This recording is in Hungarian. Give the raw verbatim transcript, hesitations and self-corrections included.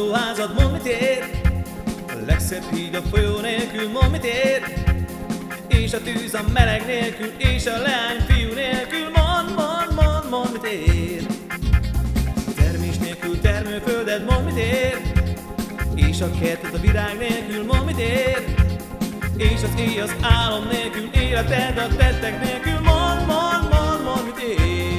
lakóházad, mondd mit ér? A legszebb híd a folyó nélkül, mondd mit ér? És a tűz a meleg nélkül, és a leány fiú nélkül, mondd, mondd, mondd, mondd mit ér? Termés nélkül termőfölded, mondd mit ér? És a kerted a virág nélkül, mondd mit ér? És az éj az álom nélkül, életed a tettek nélkül, mondd, mondd, mondd, mondd mit ér?